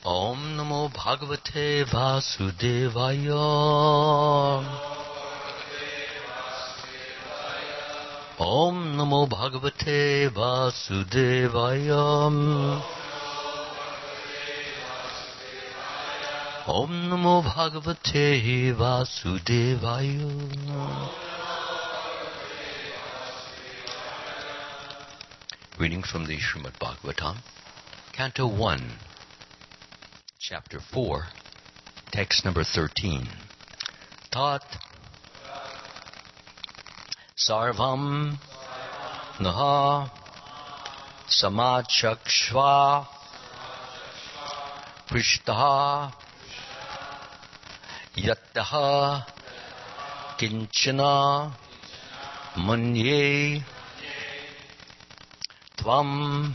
Om Namo Bhagavate Vasudevaya. Om Namo Bhagavate Vasudevaya. Om Namo Bhagavate Vasudevaya. Reading from the Srimad Bhagavatam, Canto 1, Chapter 4, Text number 13. Tat Sarvam Naha Samachakshva Prishtaha Yattaha Kinchana Manye Tvam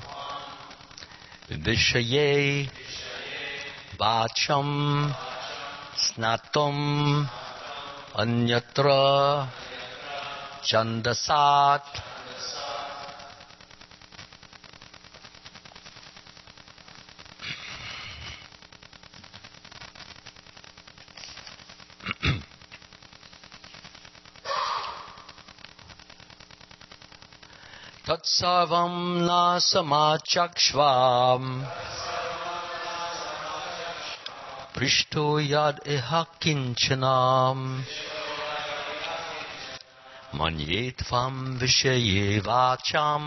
Vishaye Vacham Snatum Anyatra Chandasat. Tatsarvam nasamachakshvam Prishto yad iha kinchanam Manyetvam vishaye vacham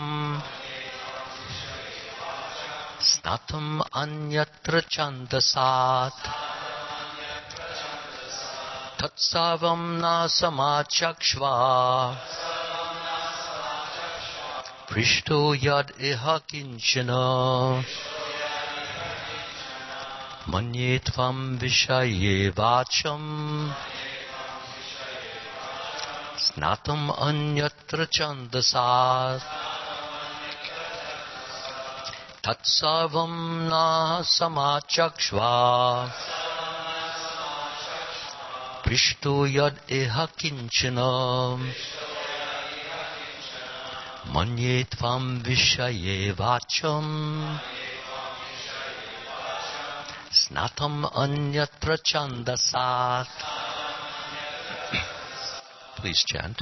Snatam anyatra chandasat. Tatsarvam nasamachakshva Prishto yad iha kinchana Manyetvam vishaye vacham Snatam anyatra chandasat. Tatsarvam na samachakshva Prishto yad iha kinchana Manyetvam vishaye vacham Snatam anyatra chandasat. Please chant.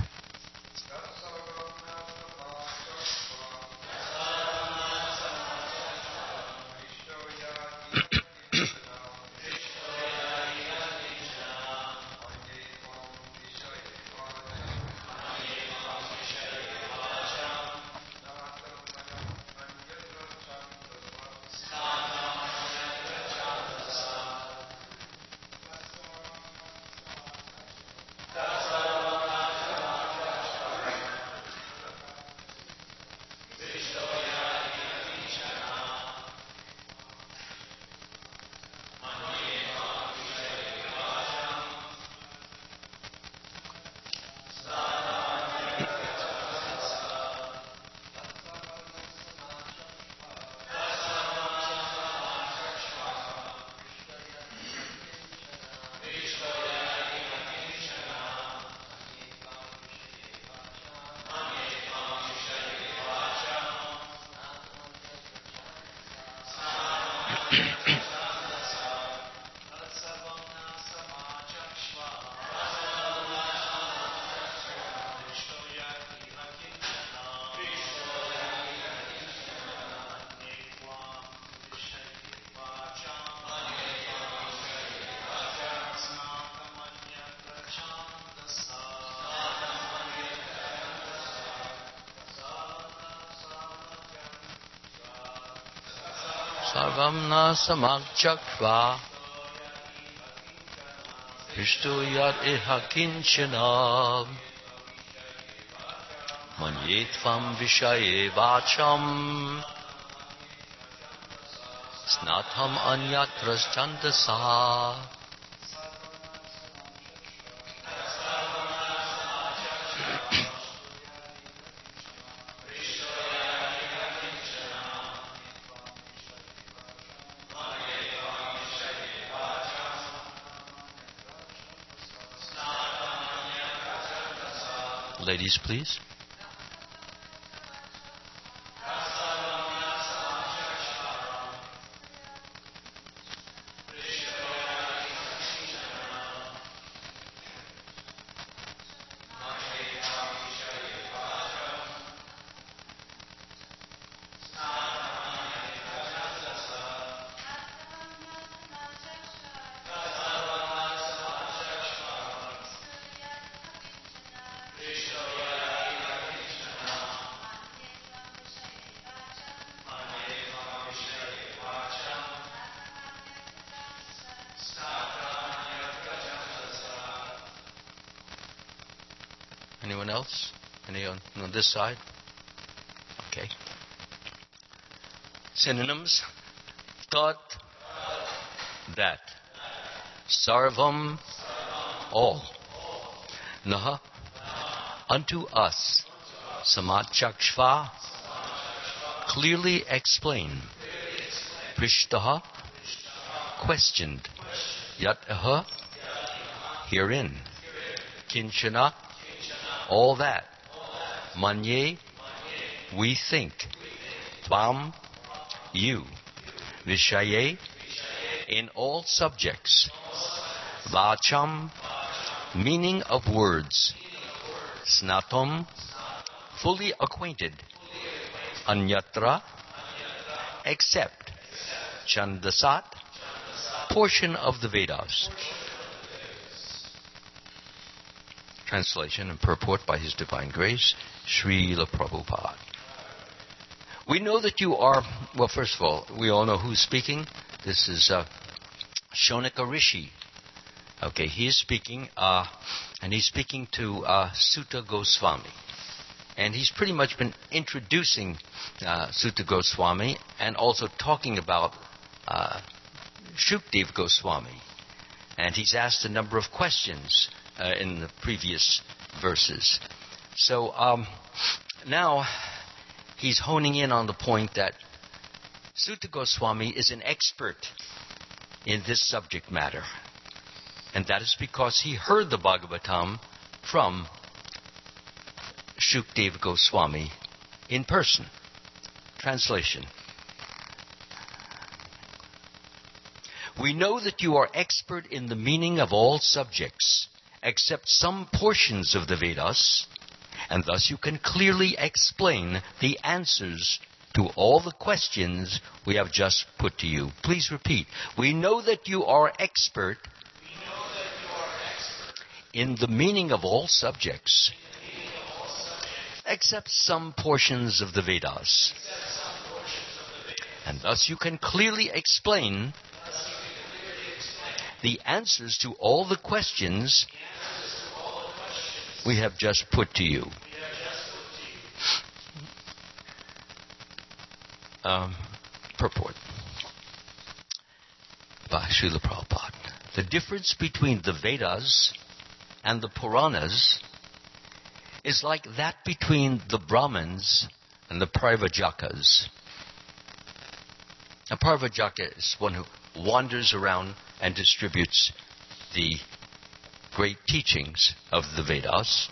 Sarvam nasamachakshva Prishto yad iha kinchana Manyetvam vishaye vacham Snatam anyatra chandasa. Ladies, please. Anyone else? Anyone on this side? Okay. Synonyms. Tat, that. Sarvam, all. Naha, unto us. Samachakshva, clearly explain. Prishtaha, questioned. Yataha, herein. Kinchana, all that. Manye, we think. Tvam, you. Vishaye, in all subjects. Vacham, meaning of words. Snatam, fully acquainted. Anyatra, except. Chandasat, portion of the Vedas. Translation and purport by His Divine Grace, Srila Prabhupada. We know that you are, well, first of all, we all know who's speaking. This is Shaunika Rishi. Okay, he is speaking, and he's speaking to Sutta Goswami. And he's pretty much been introducing Sutta Goswami and also talking about Shukdev Goswami. And he's asked a number of questions in the previous verses. So now he's honing in on the point that Sutta Goswami is an expert in this subject matter. And that is because he heard the Bhagavatam from Shukdev Goswami in person. Translation. We know that you are expert in the meaning of all subjects, except some portions of the Vedas, and thus you can clearly explain the answers to all the questions we have just put to you. Please repeat. We know that you are expert in the meaning of all subjects, except some portions of the Vedas. And thus you can clearly explain the answers to all the questions we have just put to you. Purport by Srila Prabhupada. The difference between the Vedas and the Puranas is like that between the Brahmins and the Parvajakas. A Parvajaka is one who wanders around and distributes the great teachings of the Vedas.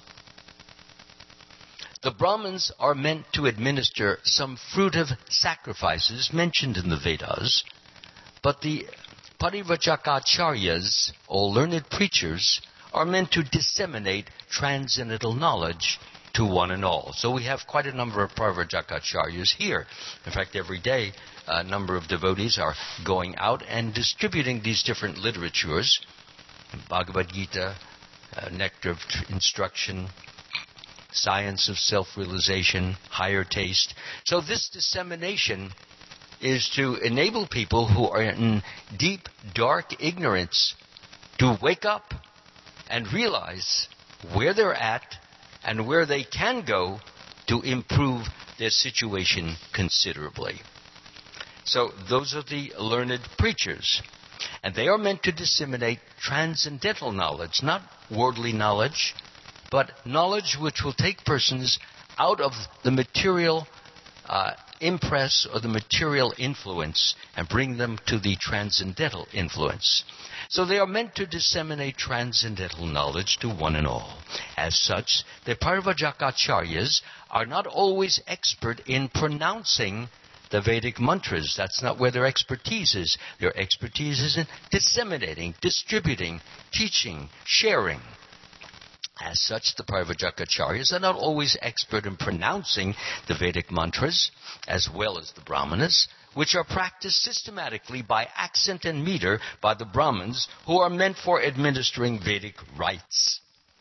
The Brahmins are meant to administer some fruitive sacrifices mentioned in the Vedas, but the Parivajakacharyas, or learned preachers, are meant to disseminate transcendental knowledge to one and all. So we have quite a number of Parivajakacharyas here. In fact, every day a number of devotees are going out and distributing these different literatures. Bhagavad Gita, Nectar of Instruction, Science of Self-Realization, Higher Taste. So this dissemination is to enable people who are in deep, dark ignorance to wake up and realize where they're at and where they can go to improve their situation considerably. So those are the learned preachers. And they are meant to disseminate transcendental knowledge, not worldly knowledge, but knowledge which will take persons out of the material impress or the material influence and bring them to the transcendental influence. So they are meant to disseminate transcendental knowledge to one and all. As such, the Parivajakacharyas are not always expert in pronouncing the Vedic mantras. That's not where their expertise is. Their expertise is in disseminating, distributing, teaching, sharing. As such, the Parivajakacharyas are not always expert in pronouncing the Vedic mantras, as well as the Brahmanas, which are practiced systematically by accent and meter by the Brahmins, who are meant for administering Vedic rites.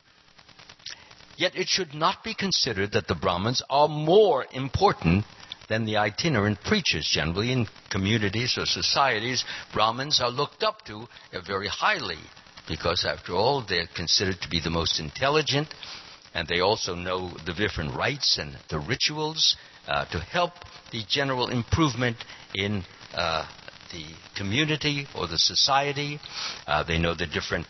Yet it should not be considered that the Brahmins are more important than the itinerant preachers. Generally, in communities or societies, Brahmins are looked up to very highly, because after all, they're considered to be the most intelligent And they also know the different rites and the rituals to help the general improvement in the community or the society. They know the different...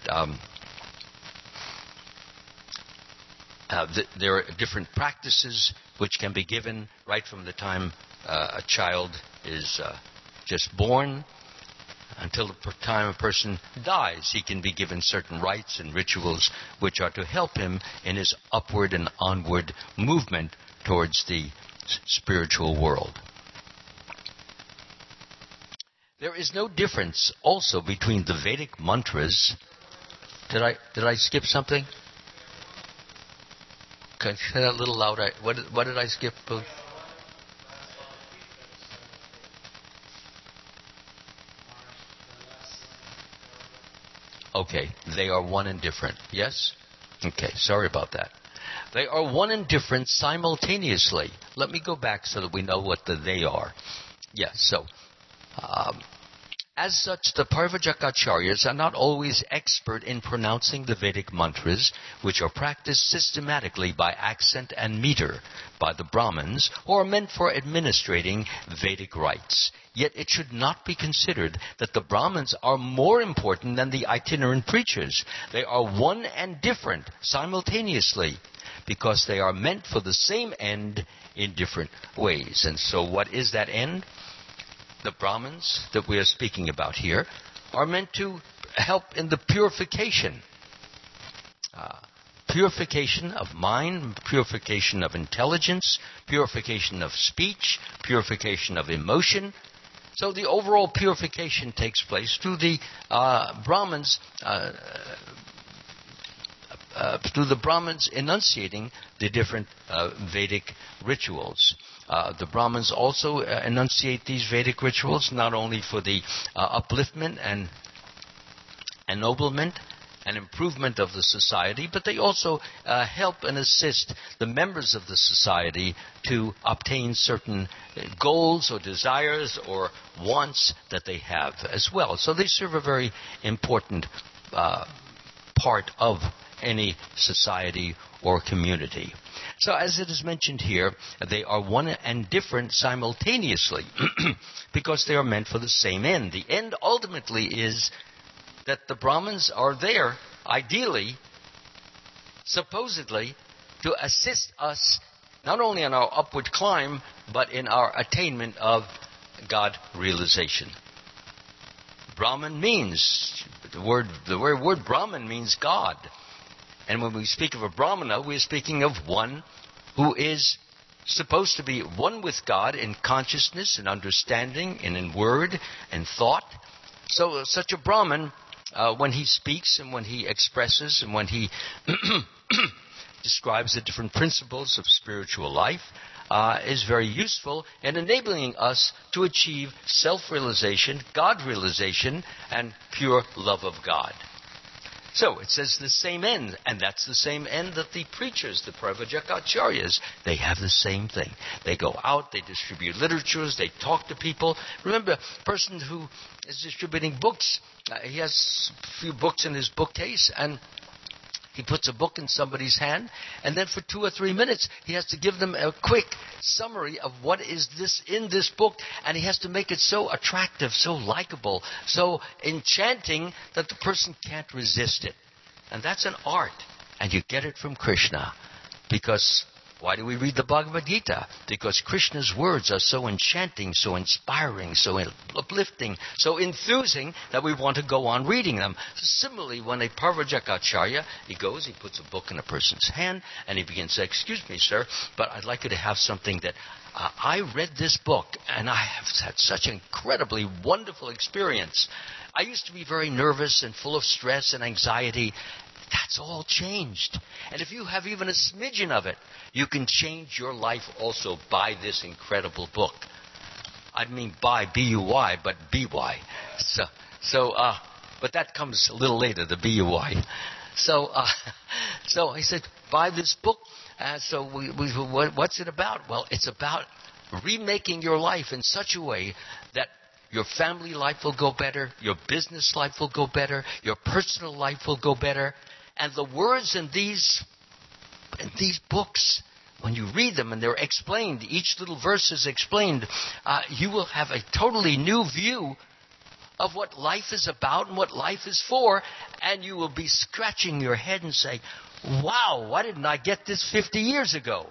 there are different practices which can be given right from the time a child is just born until the time a person dies. He can be given certain rites and rituals which are to help him in his upward and onward movement towards the spiritual world. There is no difference also between the Vedic mantras. Did I skip something? Can you say that a little louder? What did I skip? Okay, they are one and different. Yes? Okay, sorry about that. They are one and different simultaneously. Let me go back so that we know what the they are. Yes, so... as such, the Parvajakacharyas are not always expert in pronouncing the Vedic mantras, which are practiced systematically by accent and meter by the Brahmins, or are meant for administrating Vedic rites. Yet it should not be considered that the Brahmins are more important than the itinerant preachers. They are one and different simultaneously, because they are meant for the same end in different ways. And so what is that end? The Brahmins that we are speaking about here are meant to help in the purification. Purification of mind, purification of intelligence, purification of speech, purification of emotion. So the overall purification takes place through the Brahmins enunciating the different Vedic rituals. The Brahmins also enunciate these Vedic rituals not only for the upliftment and ennoblement and improvement of the society, but they also help and assist the members of the society to obtain certain goals or desires or wants that they have as well. So they serve a very important part of any society or community. So as it is mentioned here, they are one and different simultaneously because they are meant for the same end. The end ultimately is that the Brahmins are there, ideally, supposedly, to assist us not only in our upward climb, but in our attainment of God realization. Brahman means, the word Brahman means God. And when we speak of a Brahmana, we're speaking of one who is supposed to be one with God in consciousness and understanding and in word and thought. So such a Brahman, when he speaks and when he expresses and when he describes the different principles of spiritual life, is very useful in enabling us to achieve self-realization, God-realization, and pure love of God. So it says the same end, and that's the same end that the preachers, the Parvajakacharyas, they have the same thing. They go out, they distribute literatures, they talk to people. Remember, a person who is distributing books, he has a few books in his bookcase, and he puts a book in somebody's hand, and then for 2 or 3 minutes, he has to give them a quick summary of what is this in this book, and he has to make it so attractive, so likable, so enchanting that the person can't resist it. And that's an art, and you get it from Krishna. Because why do we read the Bhagavad Gita? Because Krishna's words are so enchanting, so inspiring, so uplifting, so enthusing that we want to go on reading them. So similarly, when a Parvajakacarya, he goes, he puts a book in a person's hand, and he begins to say, "Excuse me, sir, but I'd like you to have something that I read this book, and I have had such an incredibly wonderful experience. I used to be very nervous and full of stress and anxiety. That's all changed. And if you have even a smidgen of it, you can change your life also by this incredible book." I mean by B-U-Y, but B-Y. But that comes a little later, the B-U-Y. So he said, buy this book. What's it about? Well, it's about remaking your life in such a way that your family life will go better, your business life will go better, your personal life will go better. And the words in these And these books, when you read them and they're explained, each little verse is explained, you will have a totally new view of what life is about and what life is for, and you will be scratching your head and say, wow, why didn't I get this 50 years ago?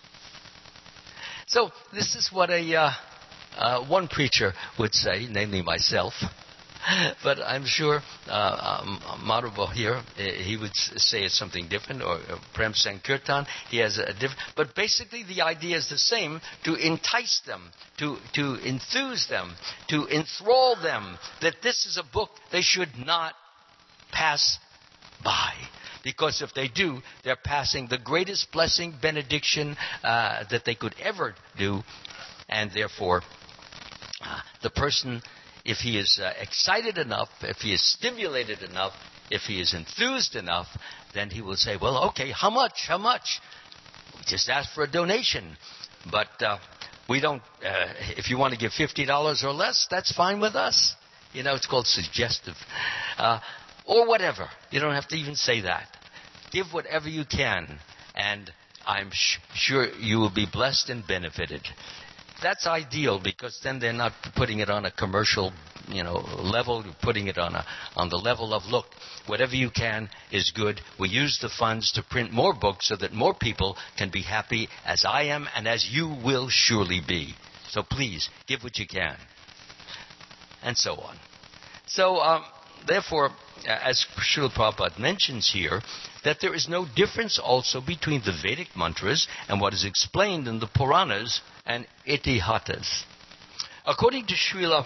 So this is what one preacher would say, namely myself. But I'm sure Madhava here, he would say it's something different, or Prem Sankirtan, he has a different. But basically the idea is the same, to entice them, to enthuse them, to enthrall them, that this is a book they should not pass by. Because if they do, they're passing the greatest blessing, benediction that they could ever do. And therefore, the person, if he is excited enough, if he is stimulated enough, if he is enthused enough, then he will say, well, okay, how much? How much? Just ask for a donation. But we don't, if you want to give $50 or less, that's fine with us. You know, it's called suggestive. Or whatever. You don't have to even say that. Give whatever you can, and I'm sure you will be blessed and benefited. That's ideal, because then they're not putting it on a commercial, level. You're putting it on the level of, look, whatever you can is good. We use the funds to print more books so that more people can be happy as I am and as you will surely be. So please, give what you can. And so on. So, therefore, as Srila Prabhupada mentions here, that there is no difference also between the Vedic mantras and what is explained in the Puranas and Itihatas. According to Srila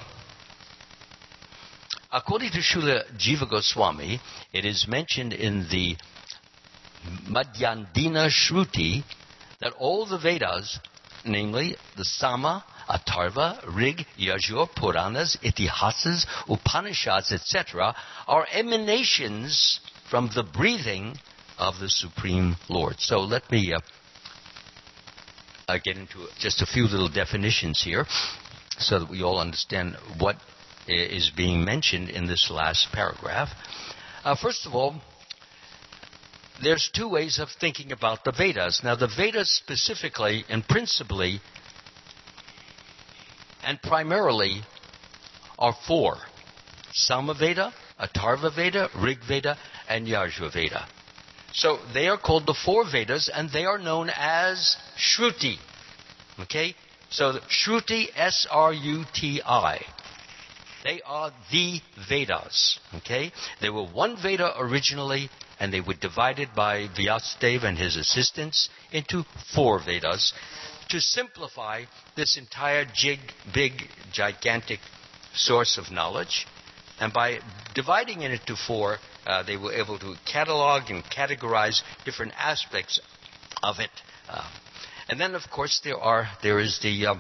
Jiva Goswami, it is mentioned in the Madhyandina Shruti that all the Vedas, namely the Sama, Atharva, Rig, Yajur, Puranas, Itihasas, Upanishads, etc., are emanations from the breathing of the Supreme Lord. So let me get into just a few little definitions here so that we all understand what is being mentioned in this last paragraph. First of all, there's two ways of thinking about the Vedas. Now, the Vedas specifically and principally and primarily are four: Samaveda, Atharva Veda, Rig Veda, and Yajur Veda. So they are called the four Vedas, and they are known as Shruti. Okay? So Shruti, S-R-U-T-I. They are the Vedas. Okay? They were one Veda originally, and they were divided by Vyasadeva and his assistants into four Vedas to simplify this entire big, gigantic source of knowledge. And by dividing it into four, they were able to catalog and categorize different aspects of it. And then, of course, there is the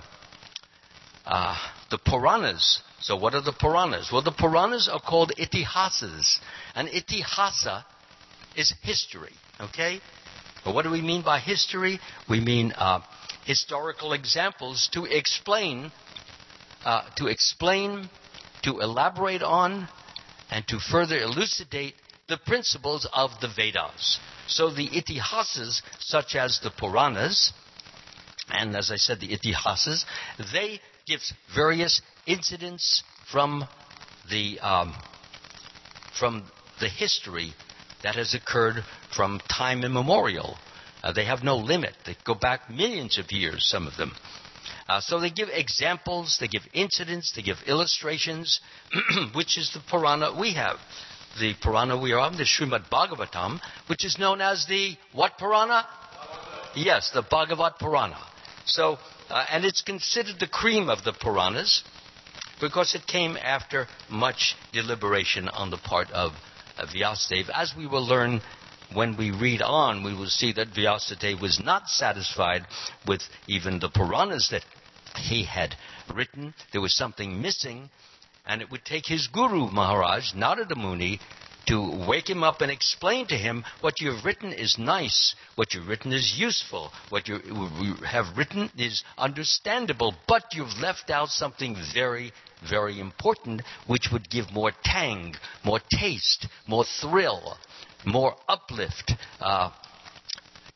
Puranas. So what are the Puranas? Well, the Puranas are called Itihasas. And Itihasa is history. Okay? But what do we mean by history? We mean historical examples to explain, to elaborate on, and to further elucidate the principles of the Vedas. So the Itihasas, such as the Puranas, and as I said, the Itihasas, they give various incidents from the history that has occurred from time immemorial. They have no limit. They go back millions of years, some of them. So they give examples, they give incidents, they give illustrations, which is the Purana we have. The Purana we are on, the Srimad Bhagavatam, which is known as the what Purana? Yes, the Bhagavat Purana. So, and it's considered the cream of the Puranas because it came after much deliberation on the part of Vyasadeva. As we will learn when we read on, we will see that Vyasadeva was not satisfied with even the Puranas that he had written. There was something missing, and it would take his guru, Maharaj, Narada Muni, to wake him up and explain to him what you've written is nice, what you've written is useful, what you have written is understandable, but you've left out something very, very important, which would give more tang, more taste, more thrill, more uplift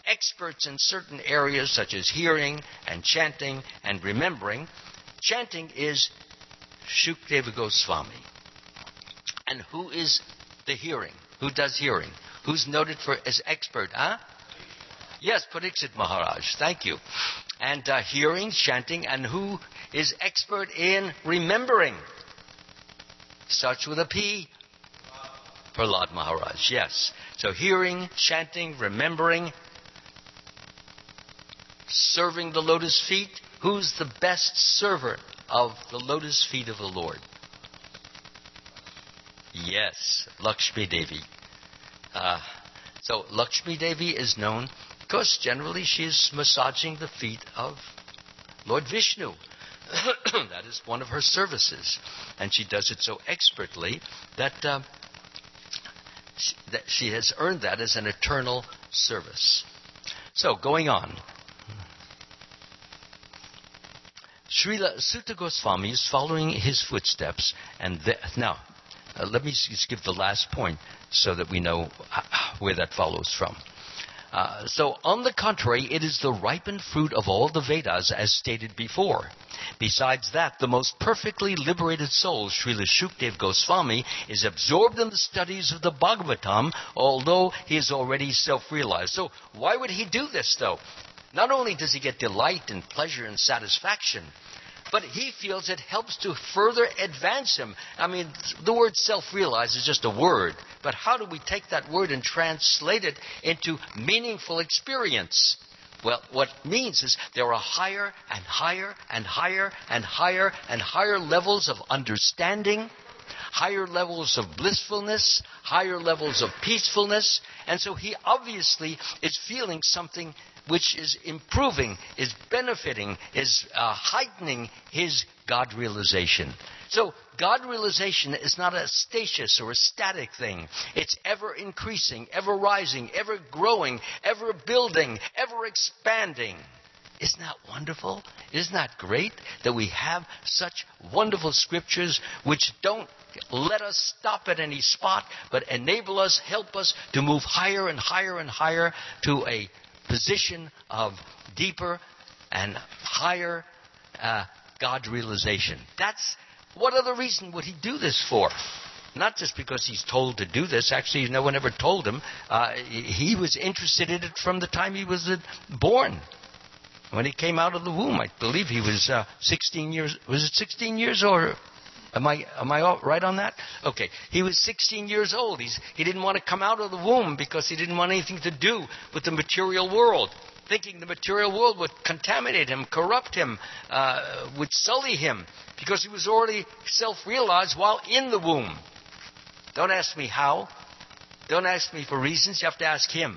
experts in certain areas such as hearing and chanting and remembering. Chanting is Shukdeva Goswami. And who is the hearing? Who does hearing? Who's noted for as expert? Yes, Pariksit Maharaj. Thank you. And hearing, chanting, and who is expert in remembering? Starts with a P. Prahlad Maharaj. Yes. So hearing, chanting, remembering, serving the lotus feet. Who's the best server of the lotus feet of the Lord? Yes, Lakshmi Devi. So Lakshmi Devi is known because generally she is massaging the feet of Lord Vishnu. That is one of her services. And she does it so expertly that she has earned that as an eternal service. So, going on. Srila Sutta Goswami is following his footsteps. And now, let me just give the last point so that we know where that follows from. So, on the contrary, it is the ripened fruit of all the Vedas as stated before. Besides that, the most perfectly liberated soul, Srila Shukdev Goswami, is absorbed in the studies of the Bhagavatam, although he is already self-realized. So, why would he do this, though? Not only does he get delight and pleasure and satisfaction, but he feels it helps to further advance him. I mean, the word self-realized is just a word. But how do we take that word and translate it into meaningful experience? Well, what it means is there are higher and higher and higher and higher and higher levels of understanding, higher levels of blissfulness, higher levels of peacefulness. And so he obviously is feeling something which is improving, is benefiting, is heightening his God realization. So God realization is not a stasis or a static thing. It's ever increasing, ever rising, ever growing, ever building, ever expanding. Isn't that wonderful? Isn't that great that we have such wonderful scriptures which don't let us stop at any spot, but enable us, help us to move higher and higher and higher to a position of deeper and higher God realization. That's what other reason would he do this for? Not just because he's told to do this. Actually, no one ever told him. He was interested in it from the time he was born. When he came out of the womb, I believe he was 16 years. Was it 16 years or... Am I right on that? Okay. He was 16 years old. He didn't want to come out of the womb because he didn't want anything to do with the material world, thinking the material world would contaminate him, corrupt him, would sully him, because he was already self-realized while in the womb. Don't ask me how. Don't ask me for reasons. You have to ask him.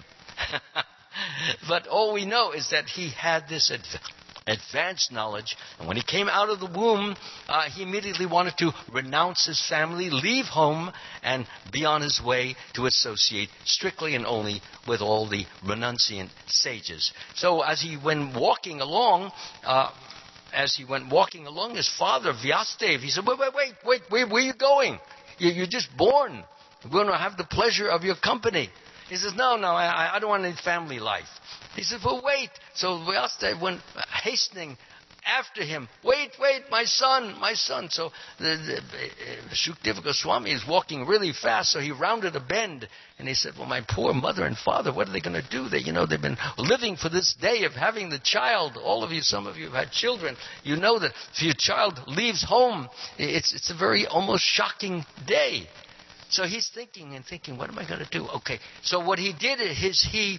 But all we know is that he had this advanced knowledge, and when he came out of the womb, he immediately wanted to renounce his family, leave home, and be on his way to associate strictly and only with all the renunciant sages. So as he went walking along, his father, Vyasadeva, he said, wait, where are you going? You're just born. We're going to have the pleasure of your company. He says, no, I don't want any family life. He said, well, wait. So Vyasadeva went hastening after him. Wait, my son. So Shukdeva Goswami is walking really fast, so he rounded a bend. And he said, well, my poor mother and father, what are they going to do? They've been living for this day of having the child. All of you, some of you have had children. You know that if your child leaves home, it's a very almost shocking day. So he's thinking, what am I going to do? Okay, so what he did is he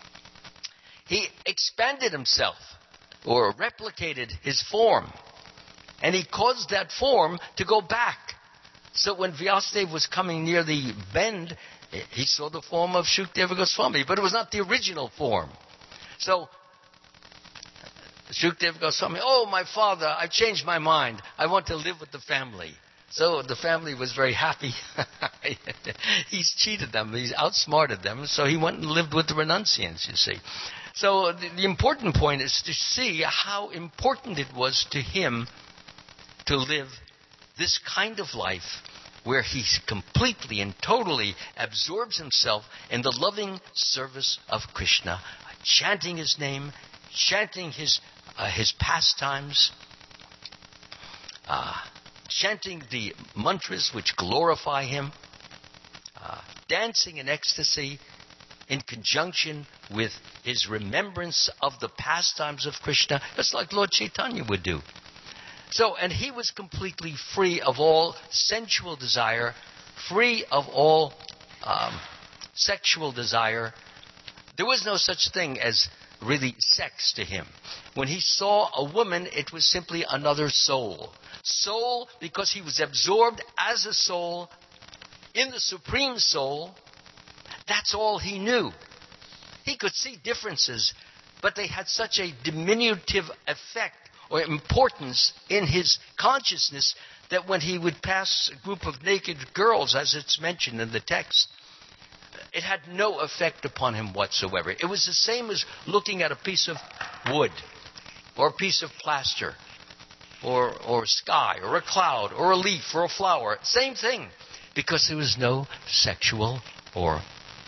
expanded himself or replicated his form. And he caused that form to go back. So when Vyasadeva was coming near the bend, he saw the form of Shukdeva Goswami, but it was not the original form. So Shukdeva Goswami, oh, my father, I changed my mind. I want to live with the family. So the family was very happy. He's cheated them. He's outsmarted them. So he went and lived with the renunciants, you see. So the important point is to see how important it was to him to live this kind of life where he completely and totally absorbs himself in the loving service of Krishna, chanting his name, chanting his pastimes, chanting the mantras which glorify him, dancing in ecstasy in conjunction with his remembrance of the pastimes of Krishna, just like Lord Chaitanya would do. So, and he was completely free of all sensual desire, free of all sexual desire. There was no such thing as really sex to him. When he saw a woman, it was simply another soul. Soul, because he was absorbed as a soul in the Supreme Soul. That's all he knew. He could see differences, but they had such a diminutive effect or importance in his consciousness that when he would pass a group of naked girls, as it's mentioned in the text, it had no effect upon him whatsoever. It was the same as looking at a piece of wood or a piece of plaster or sky or a cloud or a leaf or a flower. Same thing, because there was no sexual or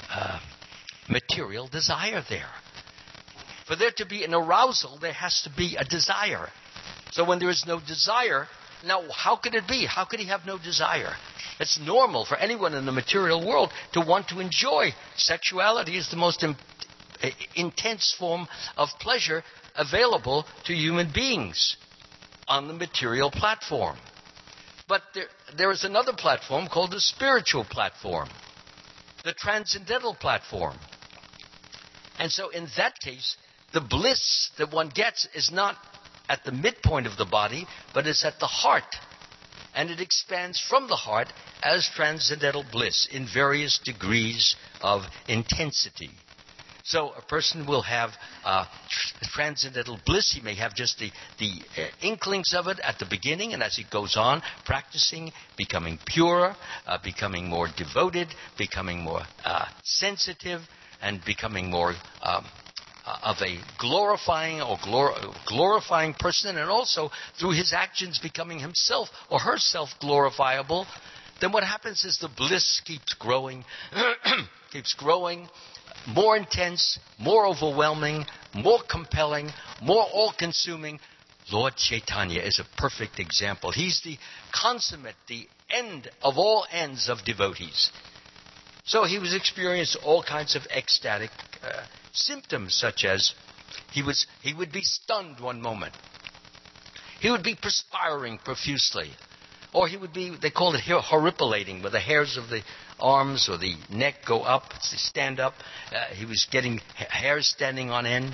material desire there. For there to be an arousal, there has to be a desire. So when there is no desire, now how could it be? How could he have no desire? It's normal for anyone in the material world to want to enjoy. Sexuality is the most intense form of pleasure available to human beings on the material platform. But there is another platform called the spiritual platform, the transcendental platform. And so in that case, the bliss that one gets is not at the midpoint of the body, but it's at the heart. And it expands from the heart as transcendental bliss in various degrees of intensity. So a person will have transcendental bliss. He may have just the inklings of it at the beginning, and as he goes on practicing, becoming purer, becoming more devoted, becoming more sensitive, and becoming more of a glorifying glorifying person, and also through his actions becoming himself or herself glorifiable, then what happens is the bliss keeps growing, more intense, more overwhelming, more compelling, more all-consuming. Lord Chaitanya is a perfect example. He's the consummate, the end of all ends of devotees. So he was experiencing all kinds of ecstatic symptoms, such as he would be stunned one moment. He would be perspiring profusely. Or he would be, they call it horripilating, where the hairs of the arms or the neck go up, they stand up. He was getting hairs standing on end.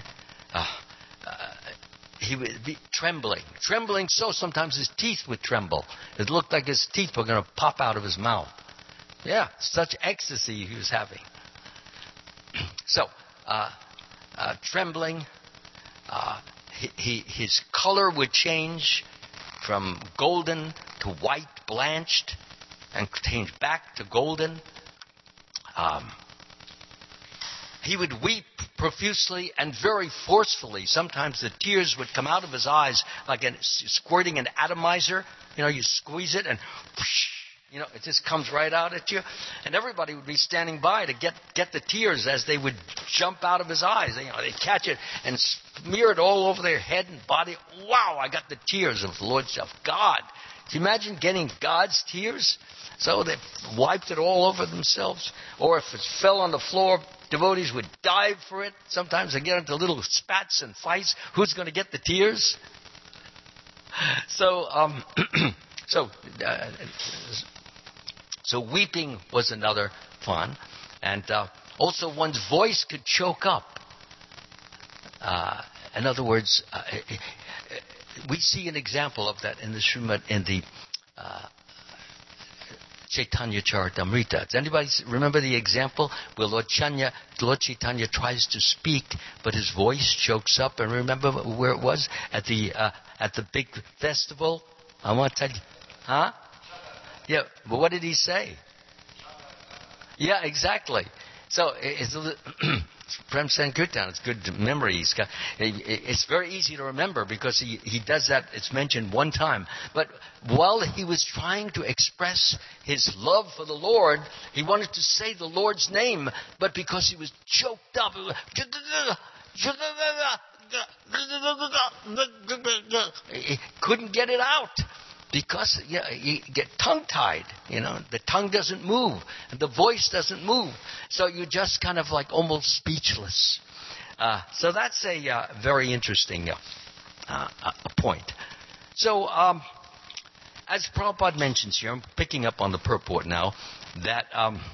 He would be trembling so sometimes his teeth would tremble. It looked like his teeth were going to pop out of his mouth. Yeah, such ecstasy he was having. So, trembling, his color would change from golden to white, blanched, and change back to golden. He would weep profusely and very forcefully. Sometimes the tears would come out of his eyes like squirting an atomizer. You know, you squeeze it and whoosh, you know, it just comes right out at you. And everybody would be standing by to get the tears as they would jump out of his eyes. You know, they'd catch it and smear it all over their head and body. Wow, I got the tears of the Lord of God. Can you imagine getting God's tears? So they wiped it all over themselves. Or if it fell on the floor, devotees would dive for it. Sometimes they get into little spats and fights. Who's going to get the tears? So weeping was another fun. And also one's voice could choke up. In other words, we see an example of that in the Srimad, in the Chaitanya Charitamrita. Does anybody remember the example where Lord Chaitanya tries to speak, but his voice chokes up? And remember where it was? At the big festival? I want to tell you. Huh? Yeah, but what did he say? Yeah, exactly. So it's Prem Sankirtan. It's good memory. It's very easy to remember because he does that. It's mentioned one time. But while he was trying to express his love for the Lord, he wanted to say the Lord's name, but because he was choked up, He couldn't get it out because you get tongue-tied. The tongue doesn't move, and the voice doesn't move. So you're just kind of like almost speechless. So that's a very interesting point. So as Prabhupada mentions here, I'm picking up on the purport now, that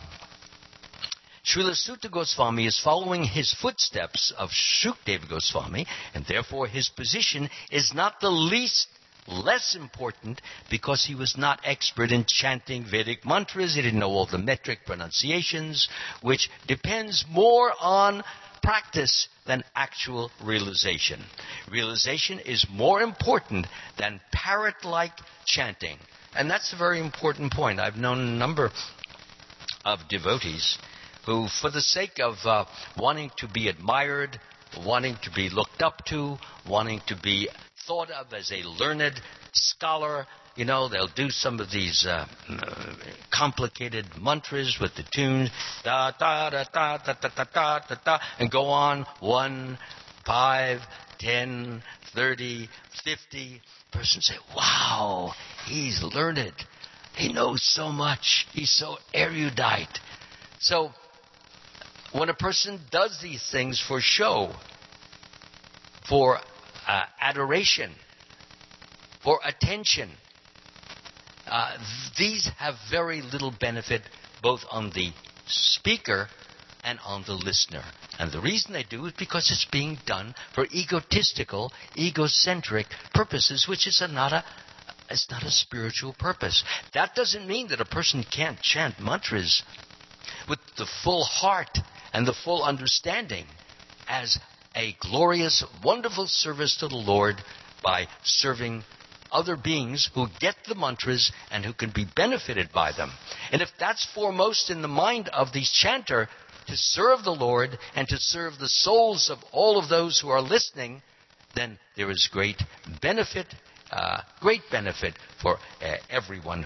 Srila Sutta Goswami is following his footsteps of Shukdeva Goswami, and therefore his position is not the least less important because he was not expert in chanting Vedic mantras. He didn't know all the metric pronunciations, which depends more on practice than actual realization. Realization is more important than parrot-like chanting. And that's a very important point. I've known a number of devotees who, for the sake of wanting to be admired, wanting to be looked up to, wanting to be thought of as a learned scholar, they'll do some of these complicated mantras with the tunes, da da da da da da da da da da, and go on 1, 5, 10, 30, 50. Person say, "Wow, he's learned. He knows so much. He's so erudite." So, when a person does these things for show, for adoration, for attention, these have very little benefit both on the speaker and on the listener. And the reason they do is because it's being done for egotistical, egocentric purposes, which is not a spiritual purpose. That doesn't mean that a person can't chant mantras with the full heart and the full understanding as a glorious, wonderful service to the Lord by serving other beings who get the mantras and who can be benefited by them. And if that's foremost in the mind of the chanter, to serve the Lord and to serve the souls of all of those who are listening, then there is great benefit for everyone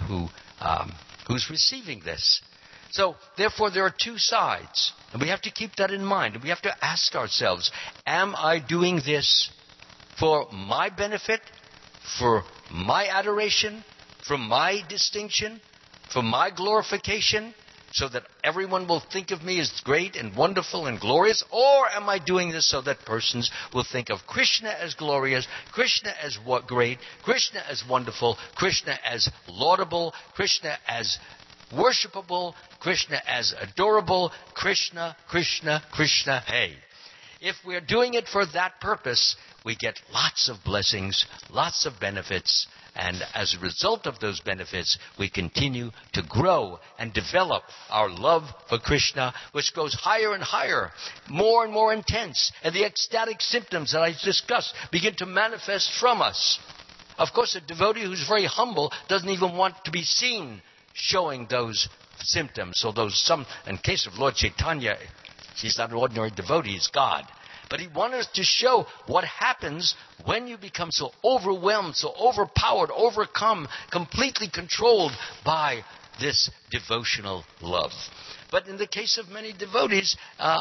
who's receiving this. So, therefore, there are two sides, and we have to keep that in mind. And we have to ask ourselves, am I doing this for my benefit, for my adoration, for my distinction, for my glorification, so that everyone will think of me as great and wonderful and glorious? Or am I doing this so that persons will think of Krishna as glorious, Krishna as great, Krishna as wonderful, Krishna as laudable, Krishna as worshipable, Krishna as adorable, Krishna, Krishna, Krishna, hey. If we're doing it for that purpose, we get lots of blessings, lots of benefits, and as a result of those benefits, we continue to grow and develop our love for Krishna, which goes higher and higher, more and more intense, and the ecstatic symptoms that I discussed begin to manifest from us. Of course, a devotee who's very humble doesn't even want to be seen showing those symptoms. So in case of Lord Chaitanya, he's not an ordinary devotee, he's God. But he wanted us to show what happens when you become so overwhelmed, so overpowered, overcome, completely controlled by this devotional love. But in the case of many devotees,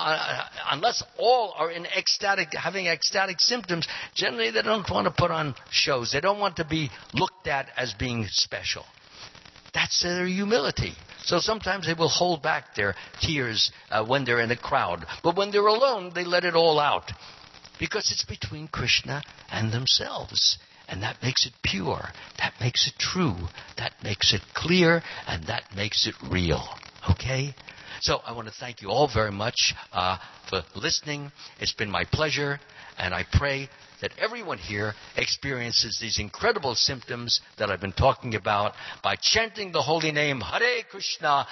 unless all are having ecstatic symptoms, generally they don't want to put on shows. They don't want to be looked at as being special. That's their humility. So sometimes they will hold back their tears when they're in a crowd. But when they're alone, they let it all out. Because it's between Krishna and themselves. And that makes it pure. That makes it true. That makes it clear. And that makes it real. Okay? So I want to thank you all very much for listening. It's been my pleasure. And I pray that everyone here experiences these incredible symptoms that I've been talking about by chanting the holy name Hare Krishna,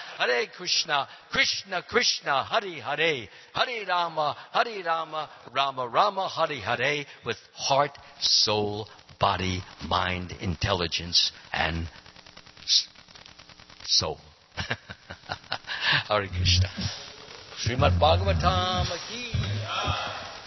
Krishna Krishna, Hare Hare, Hare Rama, Rama Rama, Hare Hare, with heart, soul, body, mind, intelligence, and soul. Hare Krishna. Srimad Bhagavatam ki